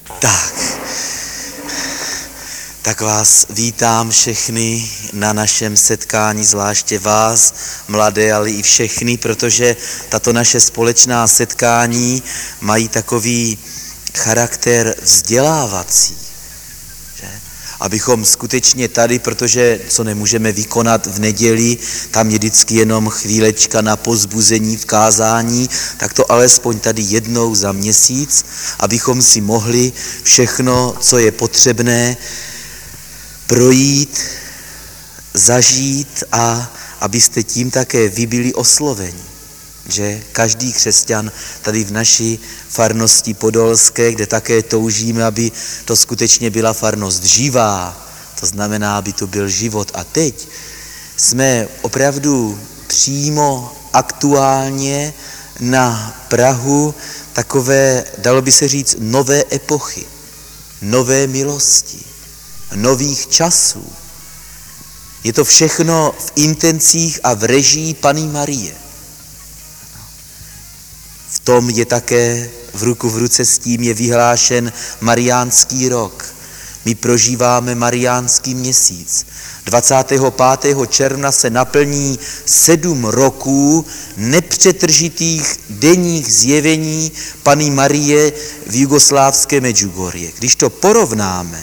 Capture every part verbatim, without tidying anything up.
Tak, tak vás vítám všechny na našem setkání, zvláště vás, mladé, ale i všechny, protože tato naše společná setkání mají takový charakter vzdělávací. Že? Abychom skutečně tady, protože co nemůžeme vykonat v neděli, tam je vždycky jenom chvílečka na povzbuzení v kázání, tak to alespoň tady jednou za měsíc, abychom si mohli všechno, co je potřebné, projít, zažít a abyste tím také vy byli osloveni. Že každý křesťan tady v naší farnosti podolské, kde také toužíme, aby to skutečně byla farnost živá, to znamená, aby to byl život. A teď jsme opravdu přímo aktuálně na prahu takové, dalo by se říct, nové epochy, nové milosti, nových časů. Je to všechno v intencích a v režii Panny Marie. V tom je také v ruku v ruce s tím je vyhlášen Mariánský rok. My prožíváme Mariánský měsíc. dvacátého pátého června se naplní sedm roků nepřetržitých denních zjevení Panny Marie v jugoslávské Medjugorje. Když to porovnáme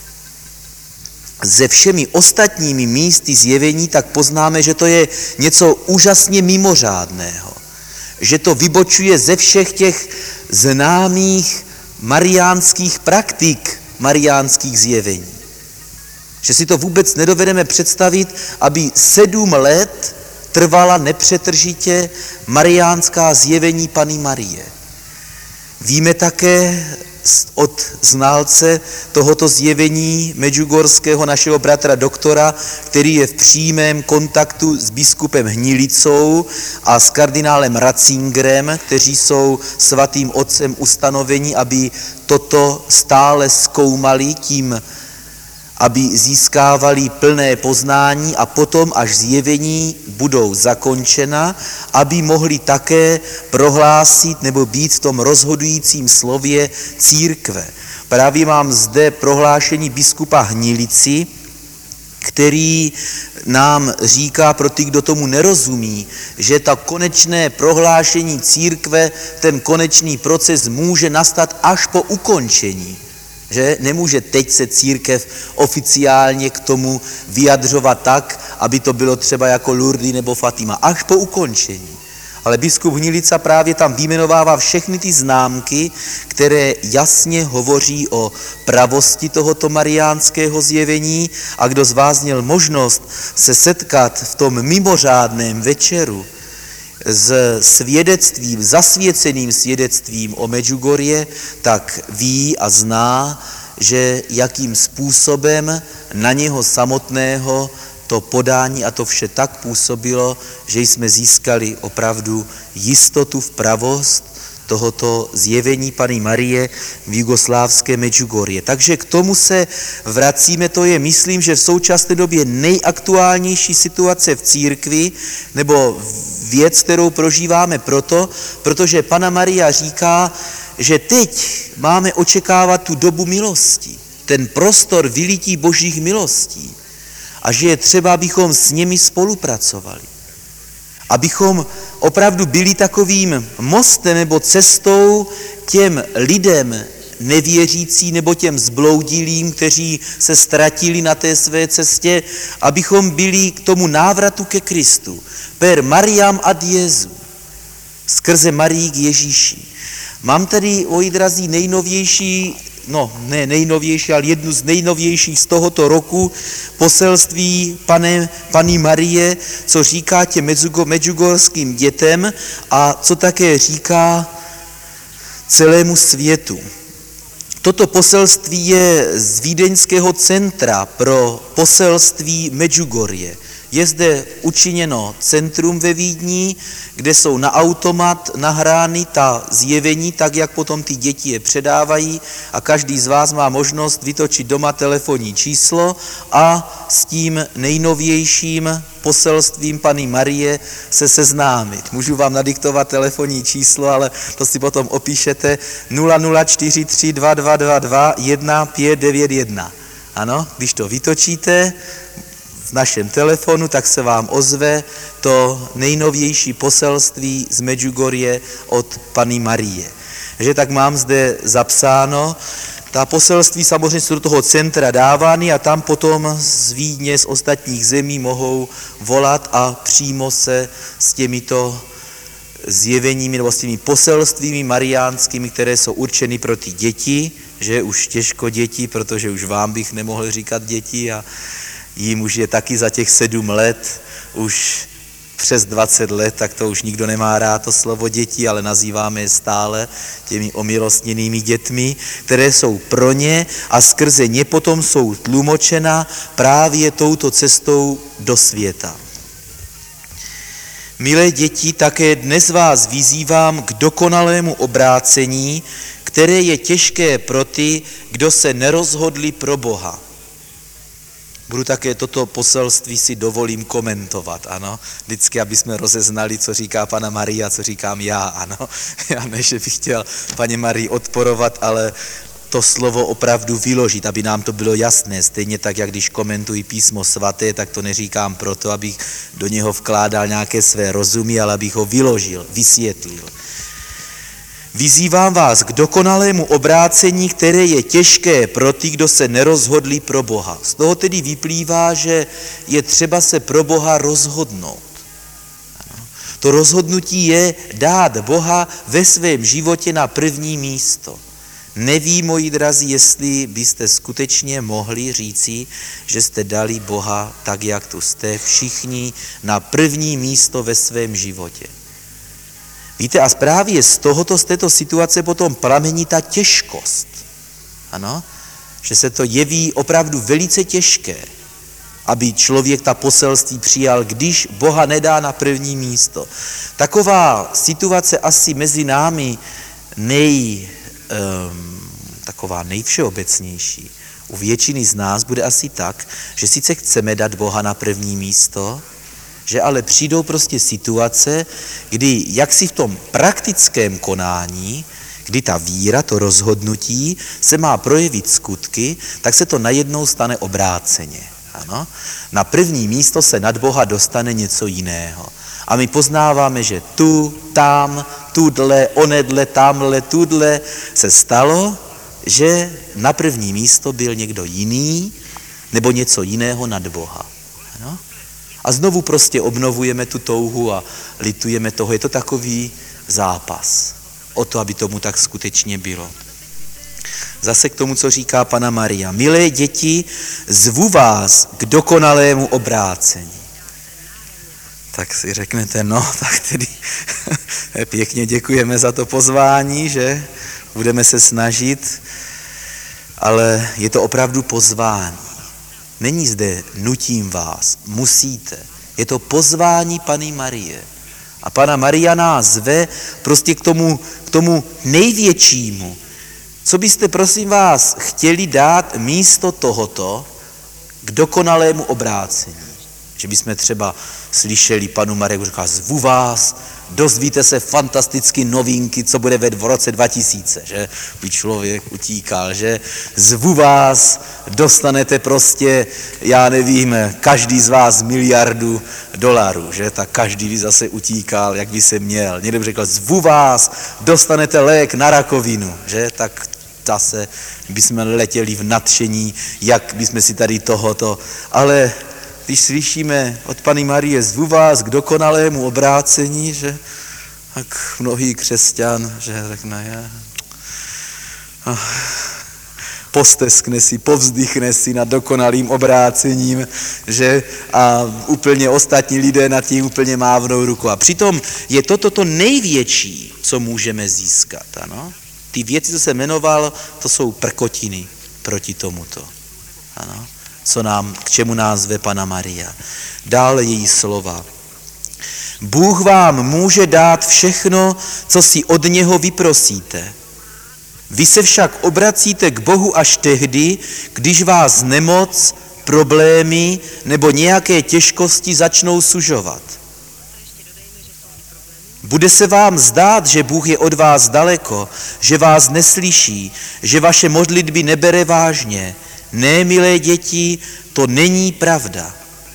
se všemi ostatními místy zjevení, tak poznáme, že to je něco úžasně mimořádného. Že to vybočuje ze všech těch známých mariánských praktik, mariánských zjevení. Že si to vůbec nedovedeme představit, aby sedm let trvala nepřetržitě mariánská zjevení Panny Marie. Víme také od znalce tohoto zjevení medjugorského našeho bratra doktora, který je v přímém kontaktu s biskupem Hnilicou a s kardinálem Ratzingerem, kteří jsou svatým otcem ustanoveni, aby toto stále zkoumali tím, aby získávali plné poznání a potom, až zjevení budou zakončena, aby mohli také prohlásit nebo být v tom rozhodujícím slově církve. Právě mám zde prohlášení biskupa Hnilici, který nám říká pro ty, kdo tomu nerozumí, že ta konečné prohlášení církve, ten konečný proces může nastat až po ukončení. Že nemůže teď se církev oficiálně k tomu vyjadřovat tak, aby to bylo třeba jako Lourdes nebo Fatima, až po ukončení. Ale biskup Hnilica právě tam vyjmenovává všechny ty známky, které jasně hovoří o pravosti tohoto mariánského zjevení, a kdo z vás měl možnost se setkat v tom mimořádném večeru s svědectvím, zasvěceným svědectvím o Medjugorje, tak ví a zná, že jakým způsobem na něho samotného to podání a to vše tak působilo, že jsme získali opravdu jistotu v pravost tohoto zjevení Panny Marie v jugoslávské Medjugorje. Takže k tomu se vracíme, to je, myslím, že v současné době nejaktuálnější situace v církvi, nebo věc, kterou prožíváme proto, protože Panna Maria říká, že teď máme očekávat tu dobu milosti, ten prostor vylití božích milostí a že je třeba, abychom s nimi spolupracovali. Abychom opravdu byli takovým mostem nebo cestou těm lidem nevěřící nebo těm zbloudilým, kteří se ztratili na té své cestě, abychom byli k tomu návratu ke Kristu. Per Mariam ad Jesu, skrze Marii k Ježíši. Mám tady, oji drazí, nejnovější, no ne nejnovější, ale jednu z nejnovějších z tohoto roku poselství pane, Panny Marie, co říká těm medjugorským dětem a co také říká celému světu. Toto poselství je z Vídeňského centra pro poselství Medjugorje. Je zde učiněno centrum ve Vídni, kde jsou na automat nahrány ta zjevení, tak jak potom ty děti je předávají a každý z vás má možnost vytočit doma telefonní číslo a s tím nejnovějším poselstvím Panny Marie se seznámit. Můžu vám nadiktovat telefonní číslo, ale to si potom opíšete nula nula čtyři tři dva dva dva dva jedna pět devět jedna. Ano, když to vytočíte v našem telefonu, tak se vám ozve to nejnovější poselství z Medjugorje od Panny Marie. Že tak mám zde zapsáno, ta poselství samozřejmě jsou do toho centra dávány a tam potom z Vídně, z ostatních zemí mohou volat a přímo se s těmito zjeveními nebo s těmi poselstvími mariánskými, které jsou určeny pro ty děti, že už těžko děti, protože už vám bych nemohl říkat děti a jim už je taky za těch sedm let, už přes dvacet let, tak to už nikdo nemá rád to slovo děti, ale nazýváme je stále těmi omilostněnými dětmi, které jsou pro ně a skrze ně potom jsou tlumočena právě touto cestou do světa. Milé děti, také dnes vás vyzývám k dokonalému obrácení, které je těžké pro ty, kdo se nerozhodli pro Boha. Budu také toto poselství si dovolím komentovat, ano. Vždycky, aby jsme rozeznali, co říká Panna Maria a co říkám já, ano. Já ne, že bych chtěl Paně Marii odporovat, ale to slovo opravdu vyložit, aby nám to bylo jasné. Stejně tak, jak když komentuji písmo svaté, tak to neříkám proto, abych do něho vkládal nějaké své rozumy, ale abych ho vyložil, vysvětlil. Vyzývám vás k dokonalému obrácení, které je těžké pro ty, kdo se nerozhodli pro Boha. Z toho tedy vyplývá, že je třeba se pro Boha rozhodnout. To rozhodnutí je dát Boha ve svém životě na první místo. Nevím, moji drazí, jestli byste skutečně mohli říci, že jste dali Boha tak, jak tu jste, všichni na první místo ve svém životě. Víte, a právě z tohoto, z této situace potom pramení ta těžkost. Ano, že se to jeví opravdu velice těžké, aby člověk ta poselství přijal, když Boha nedá na první místo. Taková situace asi mezi námi nej, um, taková nejvšeobecnější. U většiny z nás bude asi tak, že sice chceme dát Boha na první místo, že ale přijdou prostě situace, kdy jaksi v tom praktickém konání, kdy ta víra, to rozhodnutí se má projevit skutky, tak se to najednou stane obráceně. Ano? Na první místo se nad Boha dostane něco jiného. A my poznáváme, že tu, tam, tudle, onedle, tamhle, tudle se stalo, že na první místo byl někdo jiný nebo něco jiného nad Boha. Ano? A znovu prostě obnovujeme tu touhu a litujeme toho. Je to takový zápas o to, aby tomu tak skutečně bylo. Zase k tomu, co říká Panna Maria. Milé děti, zvu vás k dokonalému obrácení. Tak si řeknete, no, tak tedy pěkně děkujeme za to pozvání, že budeme se snažit, ale je to opravdu pozvání. Není zde nutím vás, musíte. Je to pozvání Panny Marie. A Panna Maria nás zve prostě k tomu, k tomu největšímu. Co byste, prosím vás, chtěli dát místo tohoto k dokonalému obrácení? Že bychom třeba slyšeli Pannu Marii, říká, zvu vás, dozvíte se fantasticky novinky, co bude v roce dva tisíce, že by člověk utíkal, že zvu vás, dostanete prostě, já nevím, každý z vás miliardu dolarů, že tak každý by zase utíkal, jak by se měl. Někdo by řekl, zvu vás, dostanete lék na rakovinu, že tak zase bychom letěli v nadšení, jak bychom si tady tohoto, ale když slyšíme od Panny Marie, zvu vás k dokonalému obrácení, že tak mnohý křesťan, že řekne, je, posteskne si, povzdychne si nad dokonalým obrácením, že a úplně ostatní lidé nad tím úplně mávnou ruku. A přitom je toto to největší, co můžeme získat. Ano? Ty věci, co se jmenoval, to jsou prkotiny proti tomuto. Ano? co nám, k čemu nás zve Panna Maria. Dále její slova. Bůh vám může dát všechno, co si od něho vyprosíte. Vy se však obracíte k Bohu až tehdy, když vás nemoc, problémy nebo nějaké těžkosti začnou sužovat. Bude se vám zdát, že Bůh je od vás daleko, že vás neslyší, že vaše modlitby nebere vážně. Ne, milé děti, to není pravda.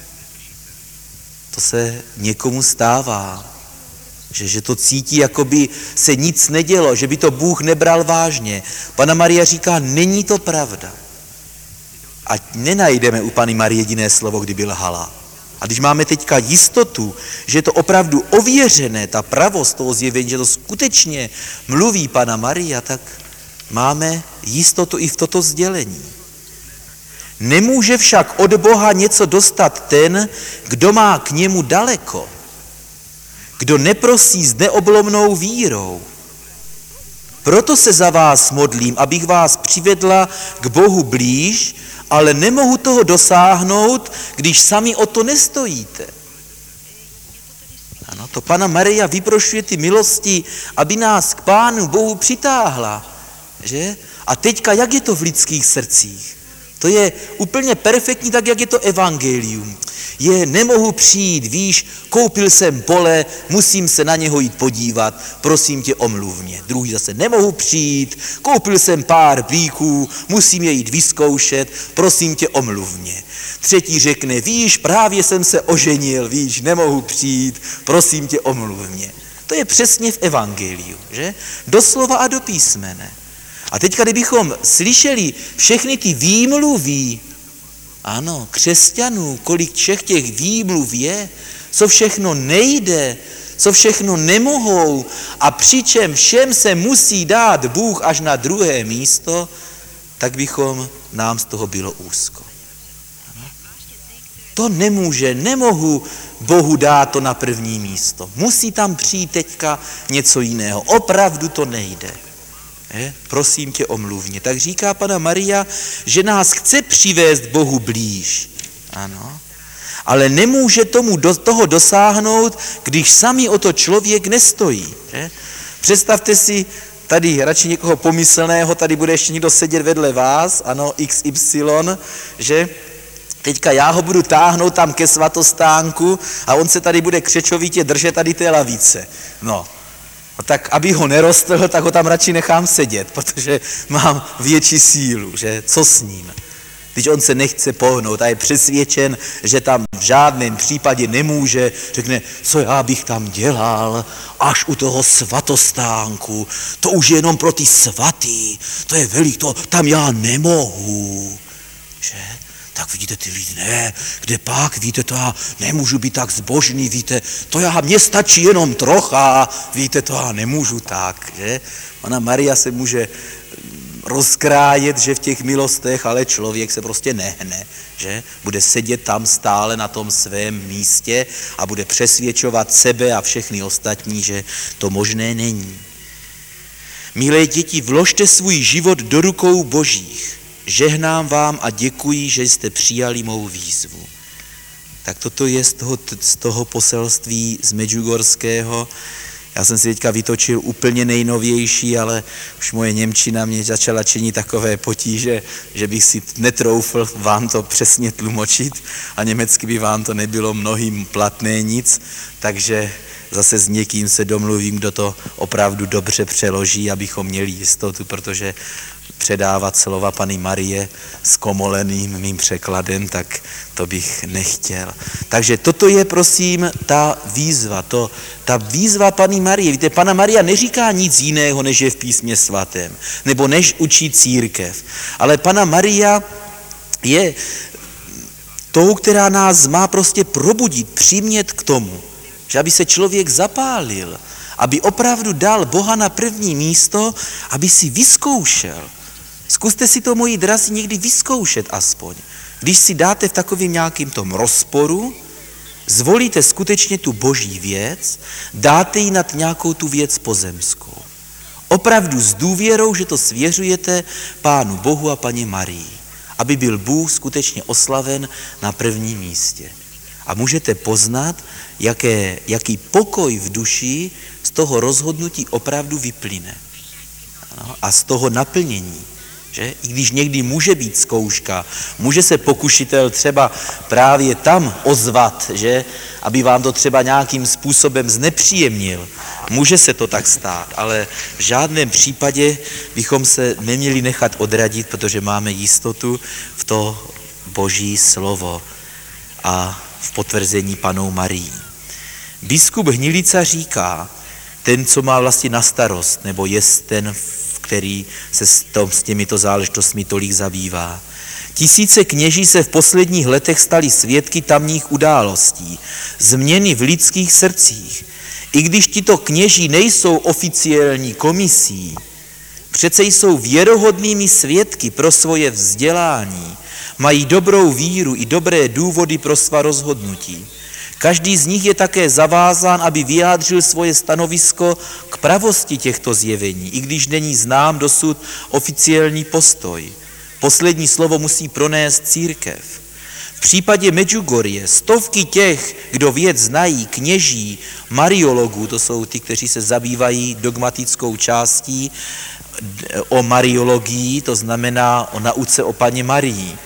To se někomu stává, že, že to cítí, jako by se nic nedělo, že by to Bůh nebral vážně. Panna Maria říká, není to pravda. Ať nenajdeme u Panny Marie jediné slovo, kdyby lhala. A když máme teďka jistotu, že je to opravdu ověřené, ta pravost toho zjevení, že to skutečně mluví Panna Maria, tak máme jistotu i v toto sdělení. Nemůže však od Boha něco dostat ten, kdo má k němu daleko, kdo neprosí s neoblomnou vírou. Proto se za vás modlím, abych vás přivedla k Bohu blíž, ale nemohu toho dosáhnout, když sami o to nestojíte. Ano, to Panna Maria vyprošuje ty milosti, aby nás k Pánu Bohu přitáhla. Že? A teďka, jak je to v lidských srdcích? To je úplně perfektní, tak jak je to evangelium. Je, nemohu přijít, víš, koupil jsem pole, musím se na něho jít podívat, prosím tě, omluv mě. Druhý zase, nemohu přijít, koupil jsem pár býků, musím je jít vyzkoušet, prosím tě, omluv mě. Třetí řekne, víš, právě jsem se oženil, víš, nemohu přijít, prosím tě, omluv mě. To je přesně v evangeliu, že? Doslova a do písmene. A teďka, kdybychom slyšeli všechny ty výmluvy, ano, křesťanů, kolik všech těch výmluv je, co všechno nejde, co všechno nemohou a přičem všem se musí dát Bůh až na druhé místo, tak bychom, nám z toho bylo úzko. To nemůže, nemohu Bohu dát to na první místo. Musí tam přijít teďka něco jiného. Opravdu to nejde. Je? Prosím tě, omluv mě. Tak říká Panna Maria, že nás chce přivést Bohu blíž. Ano. Ale nemůže tomu do, toho dosáhnout, když sami o to člověk nestojí. Je? Představte si tady radši někoho pomyslného, tady bude ještě někdo sedět vedle vás, ano, iks ypsilon, že teďka já ho budu táhnout tam ke svatostánku a on se tady bude křečovitě držet tady té lavice. No. Tak aby ho nerostl, tak ho tam radši nechám sedět, protože mám větší sílu, že co s ním? Když on se nechce pohnout a je přesvědčen, že tam v žádném případě nemůže, řekne, co já bych tam dělal, až u toho svatostánku, to už je jenom pro ty svatý, to je velik, to tam já nemohu, že? Tak vidíte, ty lidi, ne, kde pak, víte, to já nemůžu být tak zbožný, víte, to já, mně stačí jenom trocha, víte, to já nemůžu tak, že? Panna Maria se může rozkrájet, že v těch milostech, ale člověk se prostě nehne, že? Bude sedět tam stále na tom svém místě a bude přesvědčovat sebe a všechny ostatní, že to možné není. Milé děti, vložte svůj život do rukou Božích. Žehnám vám a děkuji, že jste přijali mou výzvu. Tak toto je z toho, z toho poselství z Medjugorského. Já jsem si teďka vytočil úplně nejnovější, ale už moje němčina mě začala činit takové potíže, že bych si netroufl vám to přesně tlumočit a německy by vám to nebylo mnohým platné nic, takže zase s někým se domluvím, kdo to opravdu dobře přeloží, abychom měli jistotu, protože předávat slova Panny Marie s komoleným mým překladem, tak to bych nechtěl. Takže toto je, prosím, ta výzva, to, ta výzva Panny Marie. Víte, Panna Maria neříká nic jiného, než je v písmě svatém, nebo než učí církev. Ale Panna Maria je tou, která nás má prostě probudit, přimět k tomu, že aby se člověk zapálil, aby opravdu dal Boha na první místo, aby si vyzkoušel. Zkuste si to, moji drazí, někdy vyzkoušet aspoň. Když si dáte v takovým nějakým tom rozporu, zvolíte skutečně tu boží věc, dáte ji nad nějakou tu věc pozemskou. Opravdu s důvěrou, že to svěřujete Pánu Bohu a Paně Marii. aby byl Bůh skutečně oslaven na prvním místě. A můžete poznat, jaké, jaký pokoj v duši z toho rozhodnutí opravdu vyplyne. Ano, a z toho naplnění. Že? I když někdy může být zkouška, může se pokušitel třeba právě tam ozvat, že? Aby vám to třeba nějakým způsobem znepříjemnil. Může se to tak stát, ale v žádném případě bychom se neměli nechat odradit, protože máme jistotu v to Boží slovo a v potvrzení Pannou Marií. Biskup Hnilica říká, ten, co má vlastně na starost, nebo je ten, který se s, tom, s těmito záležitostmi tolik zabývá. Tisíce kněží se v posledních letech stali svědky tamních událostí, změny v lidských srdcích. I když tito kněží nejsou oficiální komisí, přece jsou věrohodnými svědky pro svoje vzdělání, mají dobrou víru i dobré důvody pro svá rozhodnutí. Každý z nich je také zavázán, aby vyjádřil svoje stanovisko k pravosti těchto zjevení, i když není znám dosud oficiální postoj. Poslední slovo musí pronést církev. V případě Medjugorje stovky těch, kdo věc znají, kněží, mariologů, to jsou ty, kteří se zabývají dogmatickou částí o mariologii, to znamená o nauce o Panně Marii.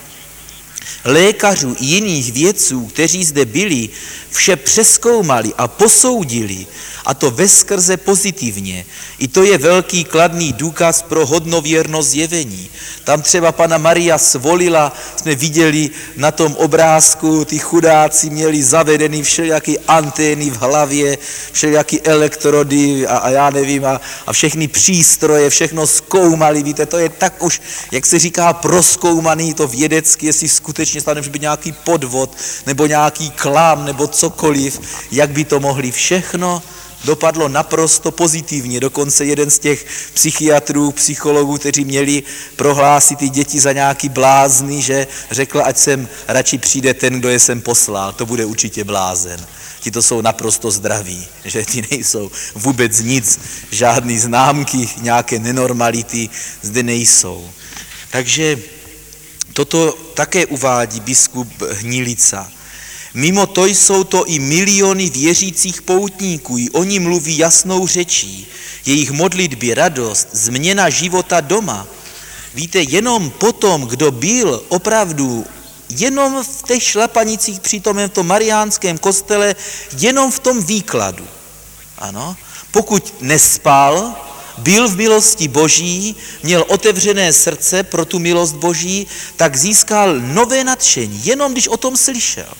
Lékařů i jiných vědců, kteří zde byli, vše přezkoumali a posoudili, a to veskrze pozitivně. I to je velký kladný důkaz pro hodnověrnost zjevení. Tam třeba Panna Maria svolila, jsme viděli na tom obrázku, ty chudáci měli zavedeny všelijaké antény v hlavě, všelijaké elektrody a, a já nevím, a, a všechny přístroje, všechno zkoumali, víte, to je tak už, jak se říká, prozkoumaný to vědecky, jestli skutečně stane, že by nějaký podvod, nebo nějaký klam, nebo cokoliv, jak by to mohli všechno, dopadlo naprosto pozitivně. Dokonce jeden z těch psychiatrů, psychologů, kteří měli prohlásit ty děti za nějaký blázny, že řekl, ať sem radši přijde ten, kdo je sem poslal, to bude určitě blázen. Ti to jsou naprosto zdraví, že ty nejsou vůbec nic, žádný známky, nějaké nenormality zde nejsou. Takže toto také uvádí biskup Hnilica. Mimo to jsou to i miliony věřících poutníků, i oni mluví jasnou řečí, jejich modlitby, radost, změna života doma. Víte, jenom potom, kdo byl opravdu jenom v těch šlapanicích přítomem v tom mariánském kostele, jenom v tom výkladu. Ano, pokud nespal, byl v milosti Boží, měl otevřené srdce pro tu milost Boží, tak získal nové nadšení, jenom když o tom slyšel.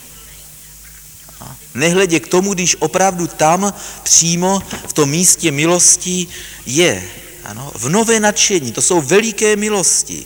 Nehledě k tomu, když opravdu tam přímo v tom místě milosti je. Ano, v nové nadšení, to jsou veliké milosti.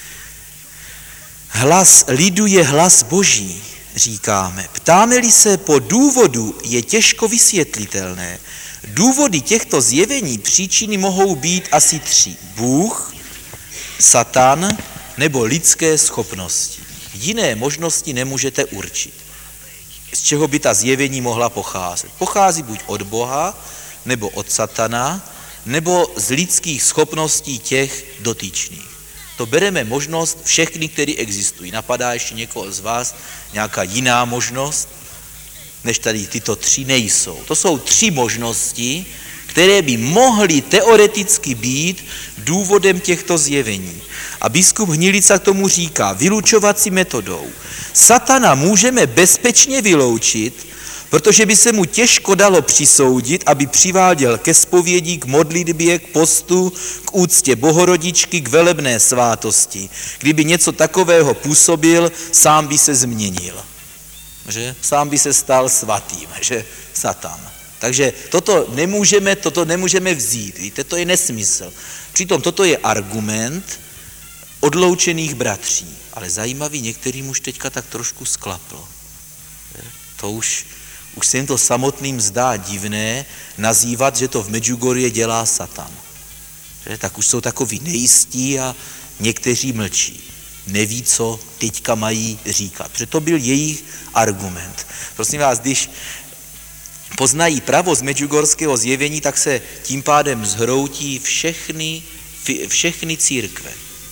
Hlas lidu je hlas Boží, říkáme. Ptáme-li se po důvodu, je těžko vysvětlitelné. Důvody těchto zjevení příčiny mohou být asi tři. Bůh, Satan nebo lidské schopnosti. Jiné možnosti nemůžete určit. Z čeho by ta zjevení mohla pocházet. Pochází buď od Boha, nebo od Satana, nebo z lidských schopností těch dotyčných. To bereme možnost všechny, které existují. Napadá ještě někoho z vás nějaká jiná možnost, než tady tyto tři nejsou. To jsou tři možnosti, které by mohly teoreticky být důvodem těchto zjevení. A biskup Hnilica k tomu říká, vylučovací metodou. Satana můžeme bezpečně vyloučit, protože by se mu těžko dalo přisoudit, aby přiváděl ke zpovědi, k modlitbě, k postu, k úctě Bohorodičky, k velebné svátosti. Kdyby něco takového působil, sám by se změnil. Že? Sám by se stal svatým, že? Satan. Takže toto nemůžeme, toto nemůžeme vzít, víte, to je nesmysl. Přitom toto je argument odloučených bratří, ale zajímavý, některým už teďka tak trošku sklaplo. To už, už se jim to samotným zdá divné nazývat, že to v Medjugorje dělá Satan. Že? Tak už jsou takový nejistí a někteří mlčí. Neví, co teďka mají říkat, protože to byl jejich argument. Prosím vás, když poznají pravost medjugorského zjevení, tak se tím pádem zhroutí všechny, všechny církve.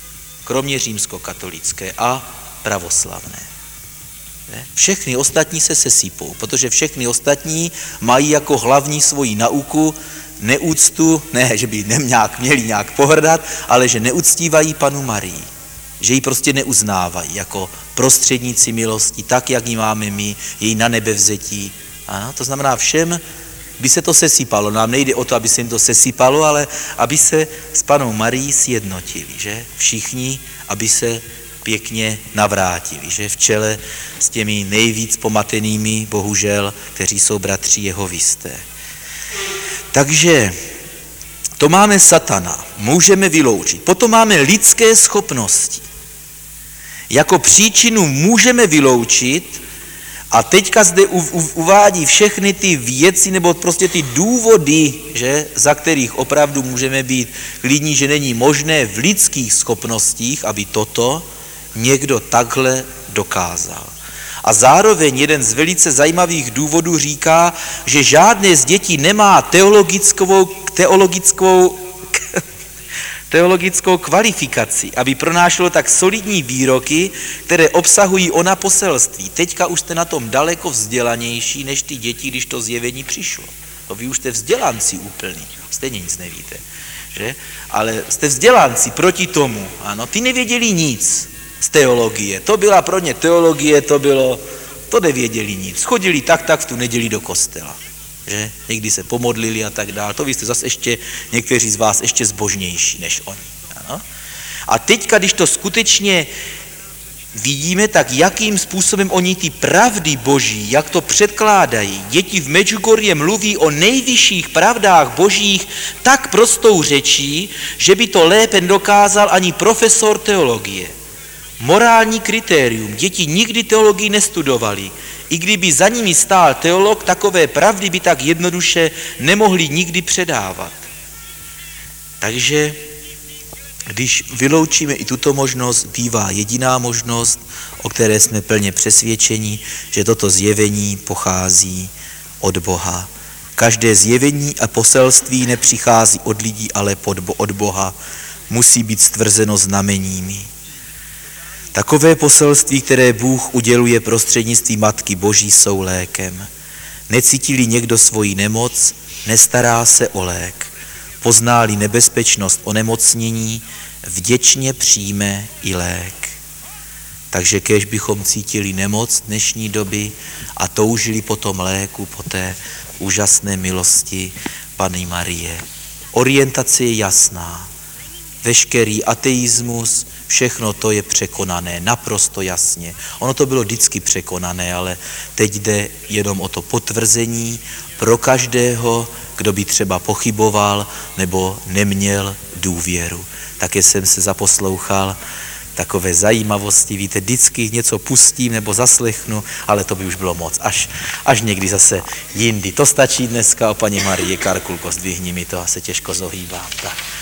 kromě římskokatolické a pravoslavné. Všechny ostatní se sesypou, protože všechny ostatní mají jako hlavní svoji nauku neúctu, ne, že by nějak, měli nějak pohrdat, ale že neuctívají Panu Marii, že ji prostě neuznávají jako prostředníci milosti, tak, jak ji máme my, její na nebevzetí. Ano, to znamená, všem by se to sesypalo. Nám nejde o to, aby se jim to sesypalo, ale aby se s Panou Marií sjednotili, že? Všichni, aby se pěkně navrátili, že? V čele s těmi nejvíc pomatenými, bohužel, kteří jsou bratři jehovisté. Takže to máme satana, můžeme vyloučit. Potom máme lidské schopnosti. Jako příčinu můžeme vyloučit, a teďka zde uvádí všechny ty věci nebo prostě ty důvody, že, za kterých opravdu můžeme být klidní, že není možné v lidských schopnostích, aby toto někdo takhle dokázal. A zároveň jeden z velice zajímavých důvodů říká, že žádné z dětí nemá teologickou, teologickou, teologickou kvalifikaci, aby pronášelo tak solidní výroky, které obsahují ona poselství. Teďka už jste na tom daleko vzdělanější, než ty děti, když to zjevení přišlo. To vy už jste vzdělanci úplný, stejně nic nevíte, že? Ale jste vzdělanci proti tomu, ano, ty nevěděli nic z teologie. To byla pro ně teologie, to bylo, to nevěděli nic. Chodili tak, tak v tu neděli do kostela. Že? Někdy se pomodlili a tak dále. To vy jste zase ještě, někteří z vás ještě zbožnější než oni. Ano? A teďka, když to skutečně vidíme, tak jakým způsobem oni ty pravdy boží, jak to předkládají. Děti v Medjugorje mluví o nejvyšších pravdách božích tak prostou řečí, že by to lépe dokázal ani profesor teologie. Morální kritérium. Děti nikdy teologii nestudovali. I kdyby za nimi stál teolog, takové pravdy by tak jednoduše nemohli nikdy předávat. Takže když vyloučíme i tuto možnost, bývá jediná možnost, o které jsme plně přesvědčeni, že toto zjevení pochází od Boha. Každé zjevení a poselství nepřichází od lidí, ale od Boha. Musí být stvrzeno znameními. Takové poselství, které Bůh uděluje prostřednictvím Matky Boží, jsou lékem. Necítí-li někdo svoji nemoc, nestará se o lék. Pozná-li nebezpečnost onemocnění, vděčně přijme i lék. Takže kéž bychom cítili nemoc dnešní doby a toužili po tom léku, po té úžasné milosti Panny Marie. Orientace je jasná. Veškerý ateismus, všechno to je překonané, naprosto jasně. Ono to bylo vždycky překonané, ale teď jde jenom o to potvrzení pro každého, kdo by třeba pochyboval nebo neměl důvěru. Také jsem se zaposlouchal takové zajímavosti, víte, vždycky něco pustím nebo zaslechnu, ale to by už bylo moc, až, až někdy zase jindy. To stačí dneska, o Paní Marii, Karkulko, zdvihni mi to, a se těžko zohýbám. Tak.